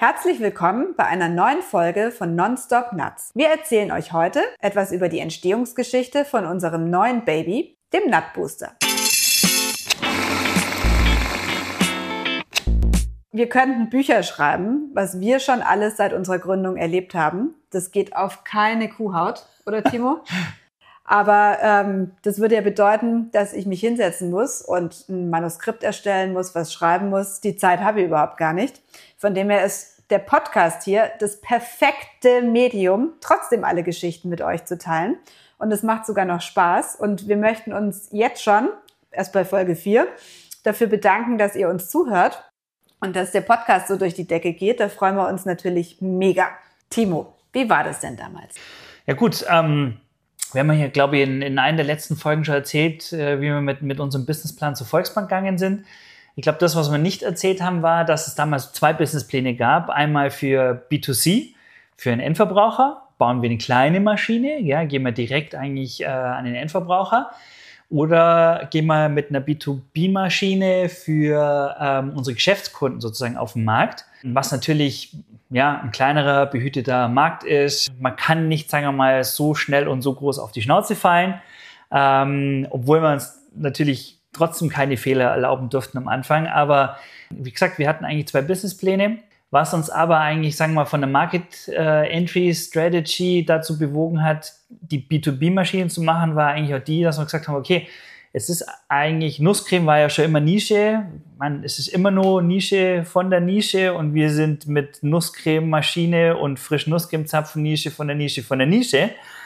Herzlich willkommen bei einer neuen Folge von Nonstop Nuts. Wir erzählen euch heute etwas über die Entstehungsgeschichte von unserem neuen Baby, dem Nut Booster. Wir könnten Bücher schreiben, was wir schon alles seit unserer Gründung erlebt haben. Das geht auf keine Kuhhaut, oder Timo? Aber das würde ja bedeuten, dass ich mich hinsetzen muss und ein Manuskript erstellen muss, was schreiben muss. Die Zeit habe ich überhaupt gar nicht. Von dem her ist der Podcast hier das perfekte Medium, trotzdem alle Geschichten mit euch zu teilen. Und es macht sogar noch Spaß. Und wir möchten uns jetzt schon, erst bei Folge 4, dafür bedanken, dass ihr uns zuhört und dass der Podcast so durch die Decke geht. Da freuen wir uns natürlich mega. Timo, wie war das denn damals? Ja gut, wir haben ja hier, glaube ich, in einer der letzten Folgen schon erzählt, wie wir mit unserem Businessplan zur Volksbank gegangen sind. Ich glaube, das, was wir nicht erzählt haben, war, dass es damals 2 Businesspläne gab. Einmal für B2C, für einen Endverbraucher, bauen wir eine kleine Maschine, ja, gehen wir direkt eigentlich an den Endverbraucher. Oder gehen wir mit einer B2B-Maschine für unsere Geschäftskunden sozusagen auf den Markt. Was natürlich ja ein kleinerer, behüteter Markt ist. Man kann nicht, sagen wir mal, so schnell und so groß auf die Schnauze fallen, obwohl wir uns natürlich trotzdem keine Fehler erlauben durften am Anfang. Aber wie gesagt, wir hatten eigentlich 2 Businesspläne. Was uns aber eigentlich, sagen wir mal, von der Market Entry Strategy dazu bewogen hat, die B2B-Maschinen zu machen, war eigentlich auch die, dass wir gesagt haben, okay, es ist eigentlich, Nusscreme war ja schon immer Nische. Es ist immer nur Nische von der Nische und wir sind mit Nusscreme-Maschine und frisch Nusscremezapfen Nische von der Nische von der Nische.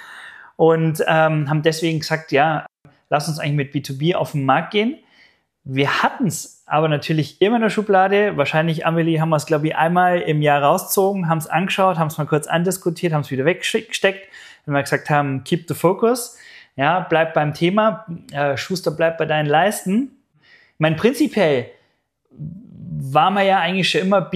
Und haben deswegen gesagt, ja, lass uns eigentlich mit B2B auf den Markt gehen. Wir hatten es aber natürlich immer in der Schublade. Wahrscheinlich, Amelie, haben wir es, glaube ich, einmal im Jahr rausgezogen, haben es angeschaut, haben es mal kurz andiskutiert, haben es wieder weggesteckt, wenn wir gesagt haben, keep the focus. Ja, bleib beim Thema. Schuster, bleib bei deinen Leisten. Ich meine, prinzipiell waren wir ja eigentlich schon immer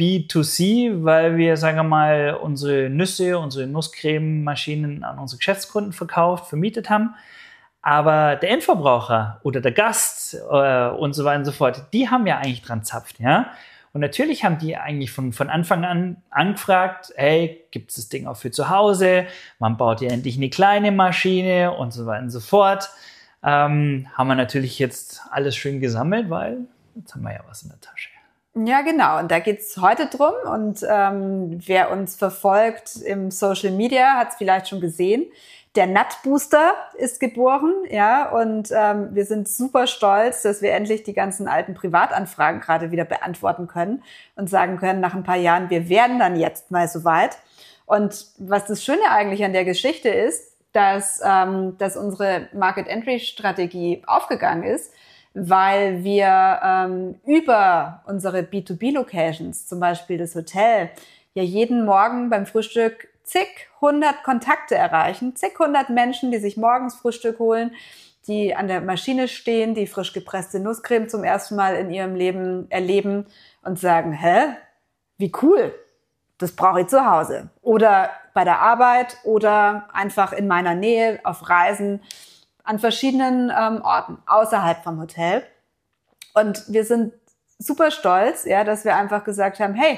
B2B2C, weil wir, sagen wir mal, unsere Nüsse, unsere Nusscreme-Maschinen an unsere Geschäftskunden vermietet haben. Aber der Endverbraucher oder der Gast und so weiter und so fort, die haben ja eigentlich dran zapft, ja. Und natürlich haben die eigentlich von Anfang an angefragt, hey, gibt es das Ding auch für zu Hause? Man baut ja endlich eine kleine Maschine und so weiter und so fort. Haben wir natürlich jetzt alles schön gesammelt, weil jetzt haben wir ja was in der Tasche. Ja, genau. Und da geht's heute drum. Und wer uns verfolgt im Social Media, hat es vielleicht schon gesehen. Der Nut Booster ist geboren, ja, und wir sind super stolz, dass wir endlich die ganzen alten Privatanfragen gerade wieder beantworten können und sagen können, nach ein paar Jahren, wir werden dann jetzt mal soweit. Und was das Schöne eigentlich an der Geschichte ist, dass unsere Market-Entry-Strategie aufgegangen ist, weil wir über unsere B2B-Locations, zum Beispiel das Hotel, ja jeden Morgen beim Frühstück zig 100 Kontakte erreichen, zig 100 Menschen, die sich morgens Frühstück holen, die an der Maschine stehen, die frisch gepresste Nusscreme zum ersten Mal in ihrem Leben erleben und sagen, wie cool, das brauche ich zu Hause. Oder bei der Arbeit oder einfach in meiner Nähe auf Reisen an verschiedenen Orten außerhalb vom Hotel. Und wir sind super stolz, ja, dass wir einfach gesagt haben, hey,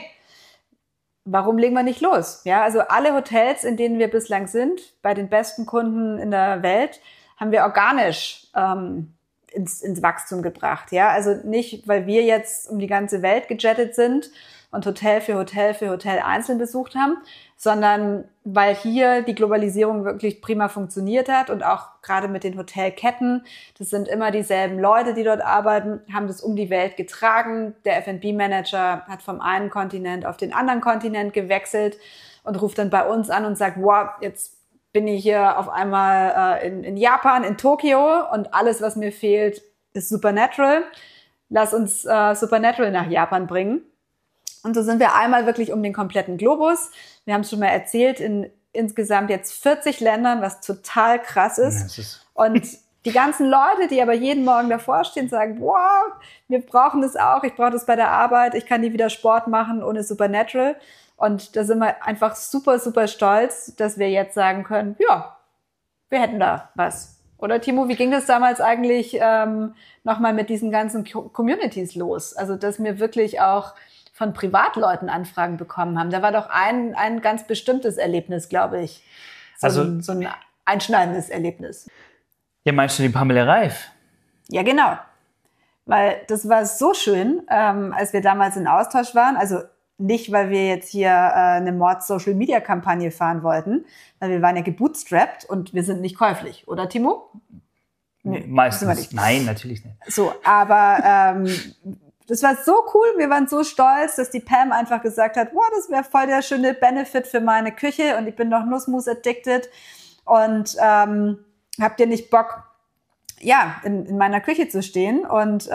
warum legen wir nicht los? Ja, also alle Hotels, in denen wir bislang sind, bei den besten Kunden in der Welt, haben wir organisch ins Wachstum gebracht. Ja, also nicht, weil wir jetzt um die ganze Welt gejettet sind und Hotel für Hotel einzeln besucht haben, sondern weil hier die Globalisierung wirklich prima funktioniert hat und auch gerade mit den Hotelketten, das sind immer dieselben Leute, die dort arbeiten, haben das um die Welt getragen. Der F&B-Manager hat vom einen Kontinent auf den anderen Kontinent gewechselt und ruft dann bei uns an und sagt, wow, jetzt bin ich hier auf einmal in Japan, in Tokio und alles, was mir fehlt, ist Supernatural. Lass uns Supernatural nach Japan bringen. Und so sind wir einmal wirklich um den kompletten Globus. Wir haben es schon mal erzählt, in insgesamt jetzt 40 Ländern, was total krass ist. Und die ganzen Leute, die aber jeden Morgen davor stehen, sagen, wow, wir brauchen das auch, ich brauche das bei der Arbeit, ich kann nie wieder Sport machen ohne Supernatural. Und da sind wir einfach super, super stolz, dass wir jetzt sagen können, ja, wir hätten da was. Oder Timo, wie ging das damals eigentlich nochmal mit diesen ganzen Communities los? Also dass mir wirklich auch von Privatleuten Anfragen bekommen haben. Da war doch ein ganz bestimmtes Erlebnis, glaube ich. So ein einschneidendes Erlebnis. Ja, meinst du die Pamela Reif? Ja, genau. Weil das war so schön, als wir damals in Austausch waren. Also nicht, weil wir jetzt hier eine Mord-Social-Media-Kampagne fahren wollten, weil wir waren ja gebootstrapped und wir sind nicht käuflich. Oder, Timo? Nee, meistens nicht. Nein, natürlich nicht. So, aber das war so cool. Wir waren so stolz, dass die Pam einfach gesagt hat, wow, das wäre voll der schöne Benefit für meine Küche und ich bin noch Nussmus-addicted und habt ihr nicht Bock, ja, in meiner Küche zu stehen? Und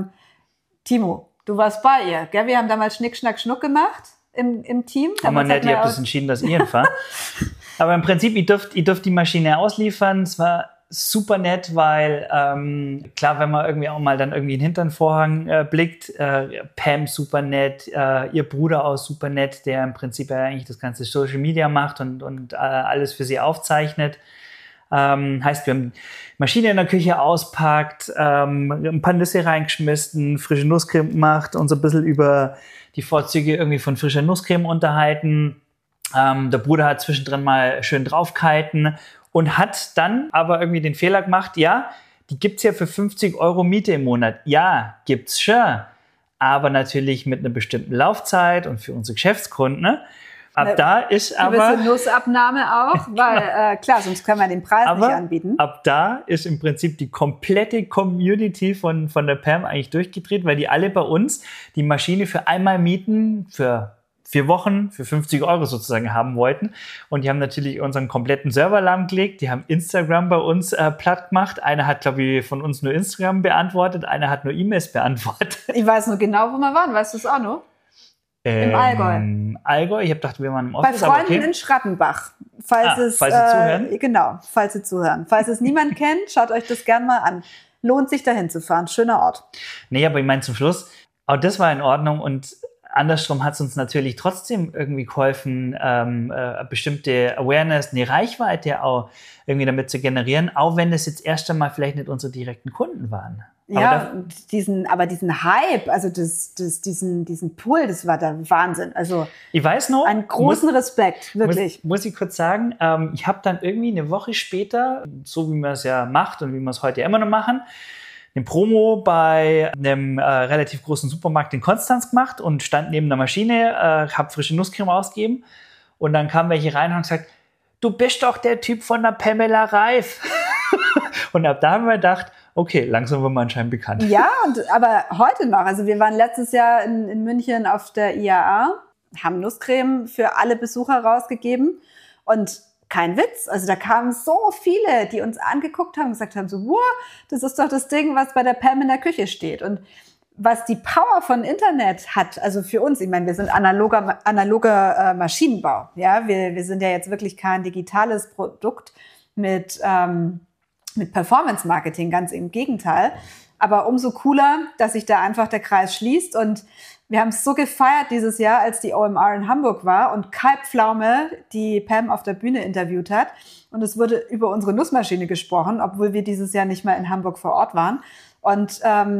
Timo, du warst bei ihr, gell? Wir haben damals Schnick, Schnack, Schnuck gemacht im Team. Aber nett, ihr habt das entschieden, dass ihr ihn fahrt. Aber im Prinzip, ihr dürft die Maschine ausliefern. Es war super nett, weil klar, wenn man irgendwie auch mal dann irgendwie in den Hinternvorhang blickt, Pam super nett, ihr Bruder auch super nett, der im Prinzip ja eigentlich das ganze Social Media macht und alles für sie aufzeichnet. Heißt, wir haben Maschine in der Küche auspackt, ein paar Nüsse reingeschmissen, frische Nusscreme gemacht, uns ein bisschen über die Vorzüge irgendwie von frischer Nusscreme unterhalten. Der Bruder hat zwischendrin mal schön draufgehalten und hat dann aber irgendwie den Fehler gemacht, ja, die gibt's ja für 50 € Miete im Monat. Ja, gibt's schon, aber natürlich mit einer bestimmten Laufzeit und für unsere Geschäftskunden, ne? Da ist aber gewisse Nussabnahme auch, weil klar, sonst können wir den Preis nicht anbieten. Ab da ist im Prinzip die komplette Community von der Pam eigentlich durchgedreht, weil die alle bei uns die Maschine für einmal mieten, für 4 Wochen, für 50 € sozusagen haben wollten. Und die haben natürlich unseren kompletten Server lahmgelegt. Die haben Instagram bei uns platt gemacht. Einer hat, glaube ich, von uns nur Instagram beantwortet, einer hat nur E-Mails beantwortet. Ich weiß nur genau, wo wir waren. Weißt du es auch noch? Im Allgäu. Allgäu? Ich habe gedacht, wir waren im Bei Office. Freunden in Schrattenbach. Falls Sie zuhören? Genau, falls Sie zuhören. Falls es niemand kennt, schaut euch das gerne mal an. Lohnt sich, dahin zu fahren. Schöner Ort. Nee, aber ich meine zum Schluss, auch das war in Ordnung und andersrum hat es uns natürlich trotzdem irgendwie geholfen, bestimmte Awareness, eine Reichweite auch irgendwie damit zu generieren, auch wenn das jetzt erst einmal vielleicht nicht unsere direkten Kunden waren. Ja, diesen Hype, also diesen Pull, das war der Wahnsinn. Also ich weiß noch, einen großen Respekt, wirklich. Muss ich kurz sagen, ich habe dann irgendwie eine Woche später, so wie man es ja macht und wie wir es heute immer noch machen, eine Promo bei einem relativ großen Supermarkt in Konstanz gemacht und stand neben der Maschine, habe frische Nusscreme ausgegeben und dann kamen welche rein und haben gesagt, du bist doch der Typ von der Pamela Reif. Und ab da haben wir gedacht, okay, langsam wird man anscheinend bekannt. Ja, aber heute noch. Also wir waren letztes Jahr in München auf der IAA, haben Nusscreme für alle Besucher rausgegeben und kein Witz. Also da kamen so viele, die uns angeguckt haben und gesagt haben so, wow, das ist doch das Ding, was bei der Pam in der Küche steht. Und was die Power von Internet hat, also für uns, ich meine, wir sind analoger Maschinenbau. Ja, wir sind ja jetzt wirklich kein digitales Produkt mit Performance-Marketing, ganz im Gegenteil. Aber umso cooler, dass sich da einfach der Kreis schließt. Und wir haben es so gefeiert dieses Jahr, als die OMR in Hamburg war und Kai Pflaume die Pam auf der Bühne interviewt hat. Und es wurde über unsere Nussmaschine gesprochen, obwohl wir dieses Jahr nicht mehr in Hamburg vor Ort waren. Und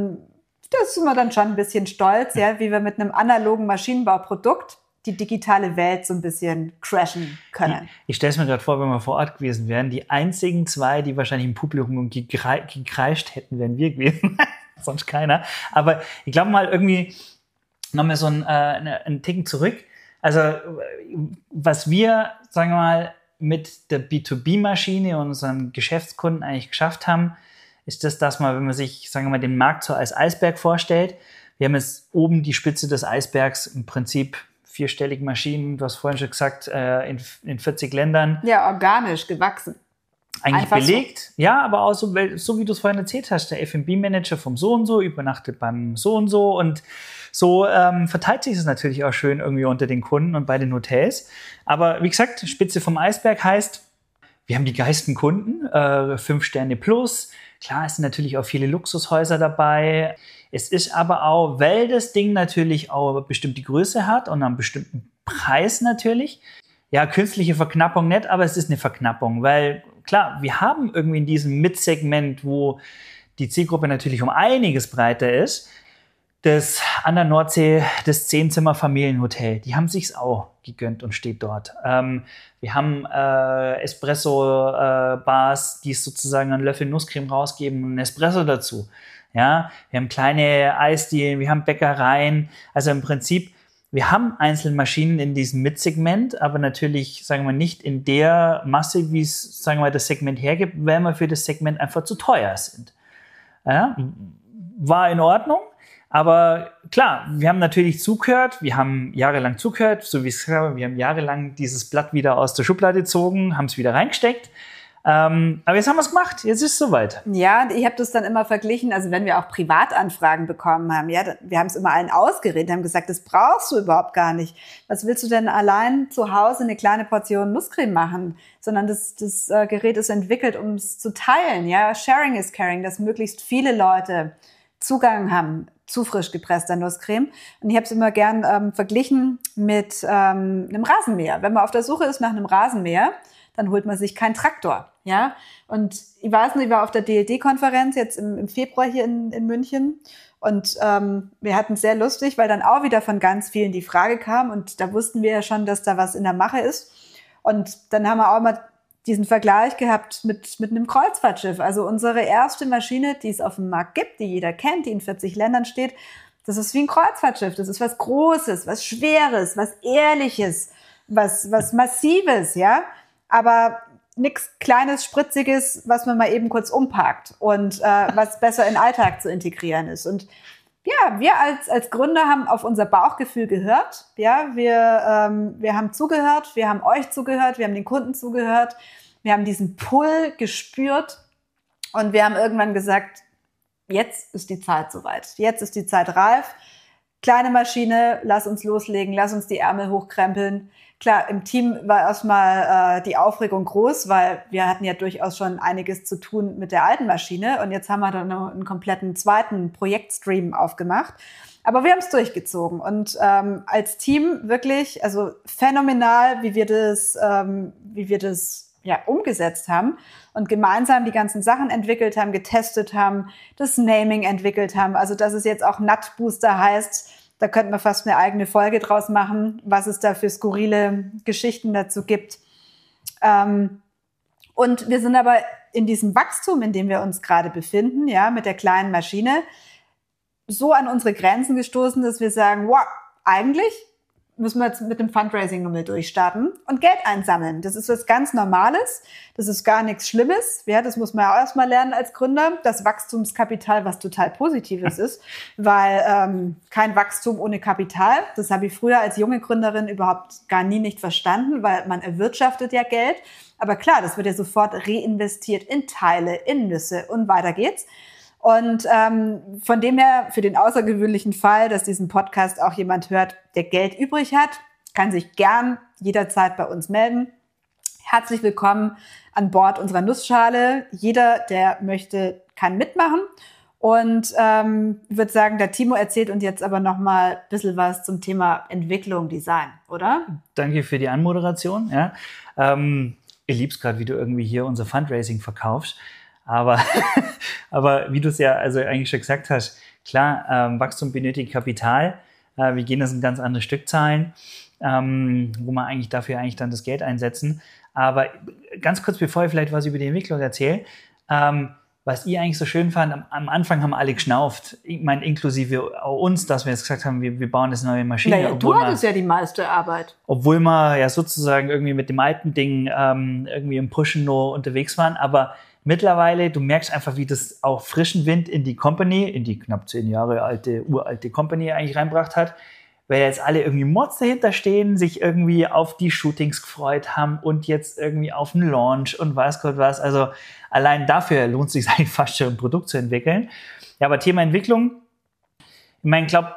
das sind wir dann schon ein bisschen stolz, ja, wie wir mit einem analogen Maschinenbauprodukt die digitale Welt so ein bisschen crashen können. Ich stelle es mir gerade vor, wenn wir vor Ort gewesen wären, die einzigen 2, die wahrscheinlich im Publikum gekreischt hätten, wären wir gewesen. Sonst keiner. Aber ich glaube mal irgendwie noch mal so einen Ticken zurück. Also was wir, sagen wir mal, mit der B2B-Maschine und unseren Geschäftskunden eigentlich geschafft haben, ist das, dass man, wenn man sich, sagen wir mal, den Markt so als Eisberg vorstellt, wir haben jetzt oben die Spitze des Eisbergs im Prinzip 4-stellige Maschinen, du hast vorhin schon gesagt, in 40 Ländern. Ja, organisch gewachsen. Eigentlich einfach belegt, so. Ja, aber auch so wie du es vorhin erzählt hast, der F&B-Manager vom so und so übernachtet beim so und so und so verteilt sich es natürlich auch schön irgendwie unter den Kunden und bei den Hotels. Aber wie gesagt, Spitze vom Eisberg heißt, wir haben die geilsten Kunden, 5 Sterne plus. Klar, es sind natürlich auch viele Luxushäuser dabei. Es ist aber auch, weil das Ding natürlich auch bestimmt die Größe hat und einen bestimmten Preis natürlich. Ja, künstliche Verknappung nicht, aber es ist eine Verknappung, weil klar, wir haben irgendwie in diesem Mid-Segment, wo die Zielgruppe natürlich um einiges breiter ist, an der Nordsee, das 10-Zimmer-Familienhotel, die haben sich's auch gegönnt und steht dort. Wir haben Espresso-Bars, die sozusagen einen Löffel Nusscreme rausgeben und einen Espresso dazu. Ja, wir haben kleine Eisdielen, wir haben Bäckereien. Also im Prinzip, wir haben Einzelmaschinen in diesem Mitsegment, aber natürlich, sagen wir, nicht in der Masse, wie es, sagen wir, das Segment hergibt, weil wir für das Segment einfach zu teuer sind. Ja, war in Ordnung. Aber klar, wir haben natürlich zugehört, wir haben jahrelang zugehört, so wie ich es gesagt habe, wir haben jahrelang dieses Blatt wieder aus der Schublade gezogen, haben es wieder reingesteckt. Aber jetzt haben wir es gemacht, jetzt ist es soweit. Ja, ich habe das dann immer verglichen, also wenn wir auch Privatanfragen bekommen haben, ja, wir haben es immer allen ausgeredet, haben gesagt, das brauchst du überhaupt gar nicht. Was willst du denn allein zu Hause eine kleine Portion Nusscreme machen? Sondern das Gerät ist entwickelt, um es zu teilen. Ja, Sharing is caring, dass möglichst viele Leute Zugang haben zu frisch gepresster Nusscreme. Und ich habe es immer gern verglichen mit einem Rasenmäher. Wenn man auf der Suche ist nach einem Rasenmäher, dann holt man sich keinen Traktor. Ja? Und ich weiß nicht, ich war auf der DLD-Konferenz jetzt im Februar hier in München. Und wir hatten es sehr lustig, weil dann auch wieder von ganz vielen die Frage kam. Und da wussten wir ja schon, dass da was in der Mache ist. Und dann haben wir auch mal diesen Vergleich gehabt mit einem Kreuzfahrtschiff. Also unsere erste Maschine, die es auf dem Markt gibt, die jeder kennt, die in 40 Ländern steht, das ist wie ein Kreuzfahrtschiff. Das ist was Großes, was Schweres, was Ehrliches, was Massives, ja. Aber nichts Kleines, Spritziges, was man mal eben kurz umparkt und was besser in den Alltag zu integrieren ist. Und ja, wir als Gründer haben auf unser Bauchgefühl gehört. Ja, wir haben zugehört, wir haben euch zugehört, wir haben den Kunden zugehört, wir haben diesen Pull gespürt und wir haben irgendwann gesagt, jetzt ist die Zeit soweit. Jetzt ist die Zeit reif. Kleine Maschine, lass uns loslegen, lass uns die Ärmel hochkrempeln. Klar, im Team war erstmal die Aufregung groß, weil wir hatten ja durchaus schon einiges zu tun mit der alten Maschine und jetzt haben wir dann noch einen kompletten zweiten Projektstream aufgemacht. Aber wir haben es durchgezogen und als Team wirklich, also phänomenal, wie wir das ja umgesetzt haben und gemeinsam die ganzen Sachen entwickelt haben, getestet haben, das Naming entwickelt haben. Also dass es jetzt auch Nut Booster heißt. Da könnten wir fast eine eigene Folge draus machen, was es da für skurrile Geschichten dazu gibt. Und wir sind aber in diesem Wachstum, in dem wir uns gerade befinden, ja, mit der kleinen Maschine, so an unsere Grenzen gestoßen, dass wir sagen, wow, eigentlich müssen wir jetzt mit dem Fundraising nochmal durchstarten und Geld einsammeln. Das ist was ganz Normales. Das ist gar nichts Schlimmes. Ja, das muss man ja auch erstmal lernen als Gründer. Das Wachstumskapital, was total Positives ist, weil kein Wachstum ohne Kapital. Das habe ich früher als junge Gründerin überhaupt gar nicht verstanden, weil man erwirtschaftet ja Geld. Aber klar, das wird ja sofort reinvestiert in Teile, in Nüsse und weiter geht's. Und von dem her, für den außergewöhnlichen Fall, dass diesen Podcast auch jemand hört, der Geld übrig hat, kann sich gern jederzeit bei uns melden. Herzlich willkommen an Bord unserer Nussschale. Jeder, der möchte, kann mitmachen. Und ich würde sagen, der Timo erzählt uns jetzt aber noch mal ein bisschen was zum Thema Entwicklung, Design, oder? Danke für die Anmoderation. Ja. Ich lieb's gerade, wie du irgendwie hier unser Fundraising verkaufst. Aber wie du es ja also eigentlich schon gesagt hast, klar, Wachstum benötigt Kapital. Wir gehen das in ganz andere Stückzahlen, wo wir eigentlich dafür eigentlich dann das Geld einsetzen. Aber ganz kurz, bevor ich vielleicht was über die Entwicklung erzähle, was ich eigentlich so schön fand, am Anfang haben alle geschnauft. Ich meine, inklusive auch uns, dass wir jetzt gesagt haben, wir bauen jetzt eine neue Maschine. Naja, du hattest ja die meiste Arbeit. Obwohl wir ja sozusagen irgendwie mit dem alten Ding irgendwie im Pushen nur unterwegs waren. Aber mittlerweile, du merkst einfach, wie das auch frischen Wind in die Company, in die knapp 10 Jahre uralte Company eigentlich reinbracht hat, weil jetzt alle irgendwie Mods dahinter stehen, sich irgendwie auf die Shootings gefreut haben und jetzt irgendwie auf den Launch und weiß Gott was. Also allein dafür lohnt es sich eigentlich fast schon, ein Produkt zu entwickeln. Ja, aber Thema Entwicklung, ich meine, ich glaube,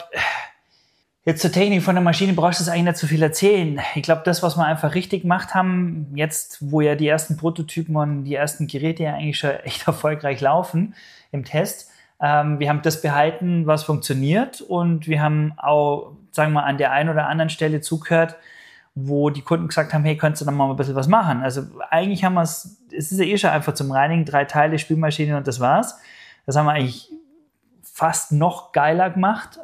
jetzt zur Technik von der Maschine brauchst du es eigentlich nicht so viel erzählen. Ich glaube, das, was wir einfach richtig gemacht haben, jetzt, wo ja die ersten Prototypen und die ersten Geräte ja eigentlich schon echt erfolgreich laufen im Test, wir haben das behalten, was funktioniert und wir haben auch, sagen wir mal, an der einen oder anderen Stelle zugehört, wo die Kunden gesagt haben, hey, könntest du da mal ein bisschen was machen? Also eigentlich haben wir es ist ja eh schon einfach zum Reinigen, 3 Teile, Spülmaschine und das war's. Das haben wir eigentlich fast noch geiler gemacht.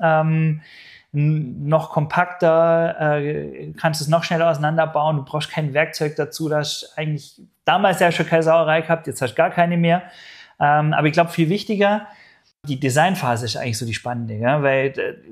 Noch kompakter, kannst es noch schneller auseinanderbauen, du brauchst kein Werkzeug dazu, da hast eigentlich damals ja schon keine Sauerei gehabt, jetzt hast du gar keine mehr. Aber ich glaube, viel wichtiger, die Designphase ist eigentlich so die spannende, ja? Weil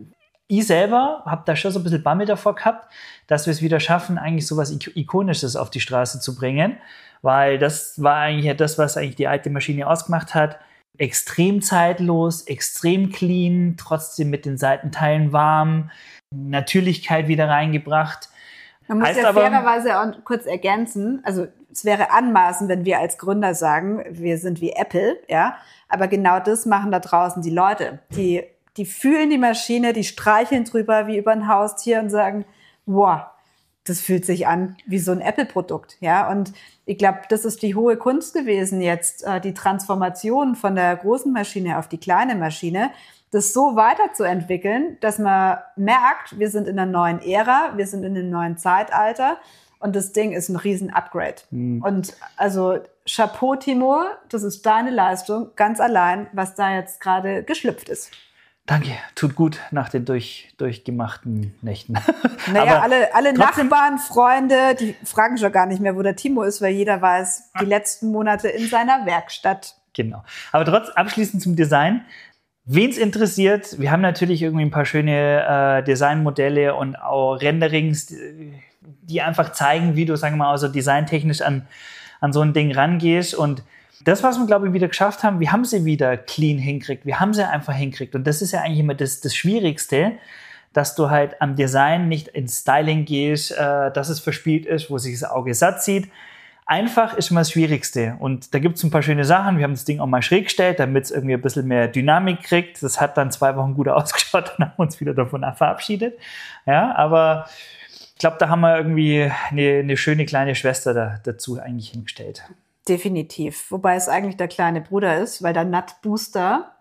ich selber habe da schon so ein bisschen Bammel davor gehabt, dass wir es wieder schaffen, eigentlich so was Ikonisches auf die Straße zu bringen, weil das war eigentlich ja das, was eigentlich die alte Maschine ausgemacht hat. Extrem zeitlos, extrem clean, trotzdem mit den Seitenteilen warm, Natürlichkeit wieder reingebracht. Man muss ja fairerweise auch kurz ergänzen, also es wäre anmaßend, wenn wir als Gründer sagen, wir sind wie Apple, ja, aber genau das machen da draußen die Leute. Die fühlen die Maschine, die streicheln drüber wie über ein Haustier und sagen, wow, das fühlt sich an wie so ein Apple-Produkt, ja. Und ich glaube, das ist die hohe Kunst gewesen jetzt, die Transformation von der großen Maschine auf die kleine Maschine, das so weiterzuentwickeln, dass man merkt, wir sind in einer neuen Ära, wir sind in einem neuen Zeitalter und das Ding ist ein riesen Upgrade. Und also Chapeau, Timo, das ist deine Leistung, ganz allein, was da jetzt gerade geschlüpft ist. Danke, tut gut nach den durchgemachten Nächten. Naja, alle Nachbarn, Freunde, die fragen schon gar nicht mehr, wo der Timo ist, weil jeder weiß, die letzten Monate in seiner Werkstatt. Genau. Aber abschließend zum Design. Wen es interessiert, wir haben natürlich irgendwie ein paar schöne Designmodelle und auch Renderings, die einfach zeigen, wie du, sagen wir mal, also designtechnisch an so ein Ding rangehst. Und das, was wir, glaube ich, wieder geschafft haben, wir haben sie wieder clean hinkriegt. Wir haben sie einfach hinkriegt. Und das ist ja eigentlich immer das Schwierigste, dass du halt am Design nicht ins Styling gehst, dass es verspielt ist, wo sich das Auge satt sieht. Einfach ist immer das Schwierigste. Und da gibt es ein paar schöne Sachen. Wir haben das Ding auch mal schräg gestellt, damit es irgendwie ein bisschen mehr Dynamik kriegt. Das hat dann 2 Wochen gut ausgeschaut und haben uns wieder davon verabschiedet. Ja, aber ich glaube, da haben wir irgendwie eine schöne kleine Schwester dazu eigentlich hingestellt. Definitiv. Wobei es eigentlich der kleine Bruder ist, weil der Nut Booster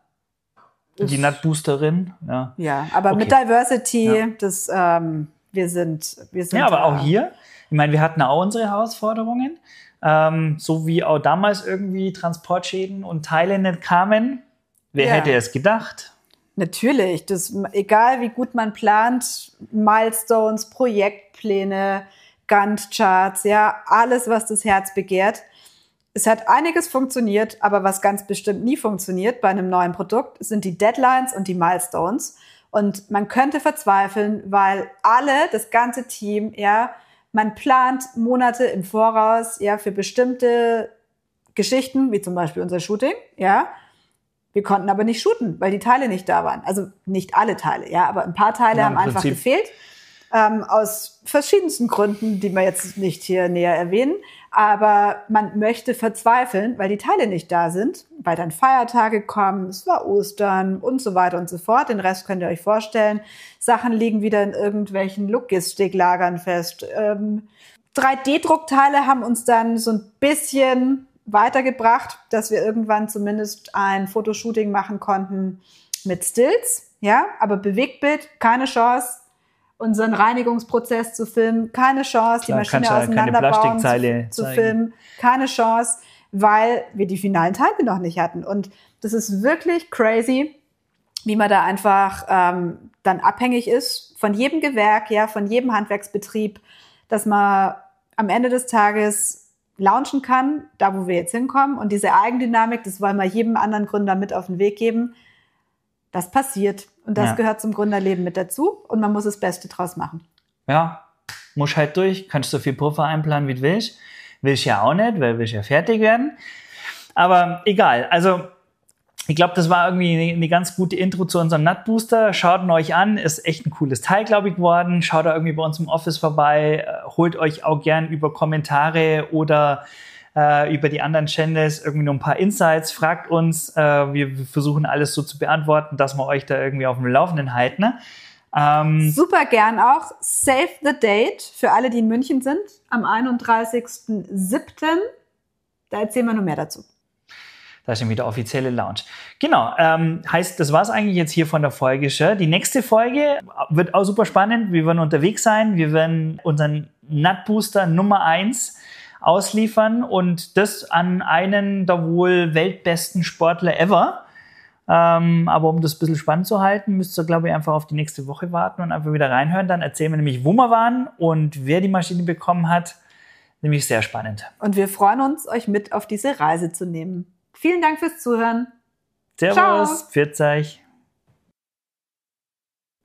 die Nut Boosterin, ja. Ja, aber okay. Mit Diversity, ja. Wir sind. Ja, aber auch hier, ich meine, wir hatten auch unsere Herausforderungen, so wie auch damals irgendwie Transportschäden und Teile nicht kamen. Wer hätte es gedacht? Natürlich, egal wie gut man plant, Milestones, Projektpläne, Gantt-Charts, ja, alles, was das Herz begehrt. Es hat einiges funktioniert, aber was ganz bestimmt nie funktioniert bei einem neuen Produkt, sind die Deadlines und die Milestones. Und man könnte verzweifeln, weil das ganze Team, ja, man plant Monate im Voraus, ja, für bestimmte Geschichten, wie zum Beispiel unser Shooting, ja. Wir konnten aber nicht shooten, weil die Teile nicht da waren. Also nicht alle Teile, ja, aber ein paar Teile haben einfach gefehlt. Aus verschiedensten Gründen, die wir jetzt nicht hier näher erwähnen. Aber man möchte verzweifeln, weil die Teile nicht da sind, weil dann Feiertage kommen, es war Ostern und so weiter und so fort. Den Rest könnt ihr euch vorstellen. Sachen liegen wieder in irgendwelchen Logistiklagern fest. 3D-Druckteile haben uns dann so ein bisschen weitergebracht, dass wir irgendwann zumindest ein Fotoshooting machen konnten mit Stills. Ja, aber Bewegtbild, keine Chance. Unseren Reinigungsprozess zu filmen, keine Chance, die Maschine auseinanderbauen zu filmen, keine Chance, weil wir die finalen Teile noch nicht hatten. Und das ist wirklich crazy, wie man da einfach dann abhängig ist von jedem Gewerk, ja, von jedem Handwerksbetrieb, dass man am Ende des Tages launchen kann, da wo wir jetzt hinkommen. Und diese Eigendynamik, das wollen wir jedem anderen Gründer mit auf den Weg geben. Das passiert. Und das gehört zum Gründerleben mit dazu. Und man muss das Beste draus machen. Ja, muss halt durch. Kannst so viel Puffer einplanen, wie du willst. Willst ja auch nicht, weil willst ja fertig werden. Aber egal. Also, ich glaube, das war irgendwie eine ganz gute Intro zu unserem Nut Booster. Schaut ihn euch an. Ist echt ein cooles Teil, glaube ich, geworden. Schaut da irgendwie bei uns im Office vorbei. Holt euch auch gern über Kommentare oder über die anderen Channels irgendwie noch ein paar Insights, fragt uns, wir versuchen alles so zu beantworten, dass wir euch da irgendwie auf dem Laufenden halten. Ne? Super gern auch. Save the date für alle, die in München sind, am 31.07. Da erzählen wir noch mehr dazu. Da ist schon wieder offizielle Launch. Genau, heißt, das war's eigentlich jetzt hier von der Folge schon. Die nächste Folge wird auch super spannend. Wir werden unterwegs sein. Wir werden unseren Nut Booster Nummer 1 ausliefern und das an einen der wohl weltbesten Sportler ever. Aber um das ein bisschen spannend zu halten, müsst ihr, glaube ich, einfach auf die nächste Woche warten und einfach wieder reinhören. Dann erzählen wir nämlich, wo wir waren und wer die Maschine bekommen hat. Nämlich sehr spannend. Und wir freuen uns, euch mit auf diese Reise zu nehmen. Vielen Dank fürs Zuhören. Servus, pfiat euch.